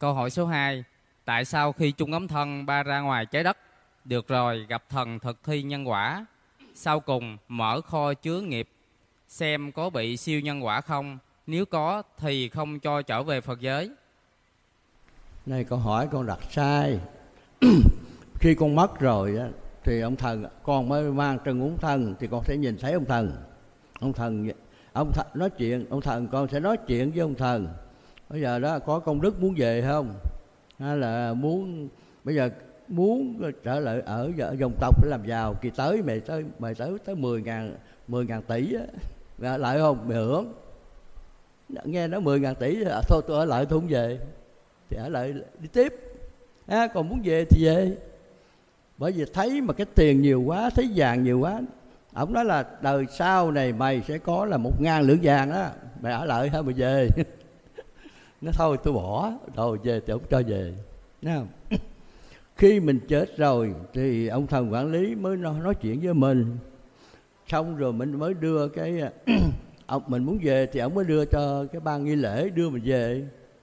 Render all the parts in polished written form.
Câu hỏi số 2. Tại sao khi chung ấm thân ba ra ngoài trái đất, được rồi gặp thần thực thi nhân quả, sau cùng mở kho chứa nghiệp, xem có bị siêu nhân quả không? Nếu có thì không cho trở về Phật giới. Này câu hỏi con đặt sai. Khi con mất rồi á, thì ông thần, con mới mang trần uống thân thì con sẽ nhìn thấy ông thần. Ông thần nói chuyện, ông thần con sẽ nói chuyện với ông thần. Bây giờ đó có công đức muốn về không? Hay là bây giờ muốn trở lại ở dòng tộc để làm giàu, kỳ tới mày tới 10.000 tỷ á, lại không? Mày hưởng. Nghe nói 10.000 tỷ thôi tôi ở lại tôi không về, thì ở lại đi tiếp. Còn muốn về thì về. Bởi vì thấy mà cái tiền nhiều quá, thấy vàng nhiều quá, ổng nói là đời sau này mày sẽ có là 1.000 lượng vàng đó, mày ở lại hay mày về? Nó thôi tôi bỏ rồi, về thì ổng cho về. Thấy không? Khi mình chết rồi thì ông thần quản lý mới nói chuyện với mình, xong rồi mình mới đưa cái ông mình muốn về thì ông mới đưa cho cái ban nghi lễ đưa mình về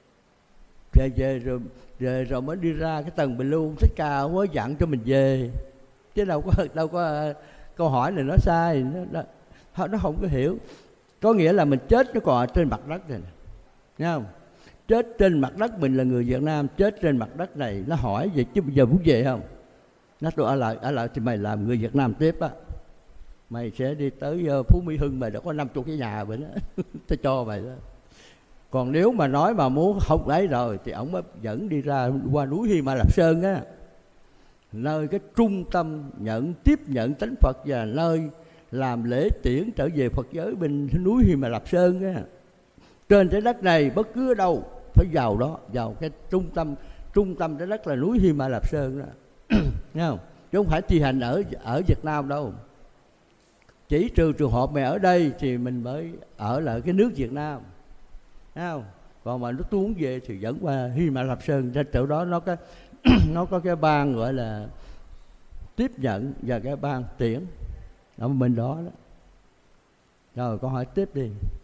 rồi mới đi ra cái tầng bình lưu Thích Ca, ông mới dặn cho mình về, chứ đâu có câu hỏi này nó sai, nó không có hiểu. Có nghĩa là mình chết nó còn ở trên mặt đất này, nghe không? Chết trên mặt đất, mình là người Việt Nam chết trên mặt đất này, nó hỏi vậy chứ bây giờ muốn về không? Nó tôi ở lại thì mày làm người Việt Nam tiếp á, mày sẽ đi tới Phú Mỹ Hưng, mày đã có 50 cái nhà vậy đó. Tôi cho mày đó. Còn nếu mà nói mà muốn không ấy rồi thì ổng mới dẫn đi ra qua núi Hy Ma Lạp Sơn á, nơi cái trung tâm tiếp nhận tánh Phật và nơi làm lễ tiễn trở về Phật giới bên núi Hy Ma Lạp Sơn á. Trên trái đất này bất cứ ở đâu phải vào đó, vào cái trung tâm trái đất là núi Hy Ma Lạp Sơn đó. Nghe không? Chứ không phải thi hành ở Việt Nam đâu. Chỉ trừ trường hợp mày ở đây thì mình mới ở lại cái nước Việt Nam. Thấy không? Còn mà nó muốn về thì dẫn qua Hy Ma Lạp Sơn, trên chỗ đó nó có cái ban gọi là tiếp nhận và cái ban tiễn ở bên đó đó. Rồi con hỏi tiếp đi.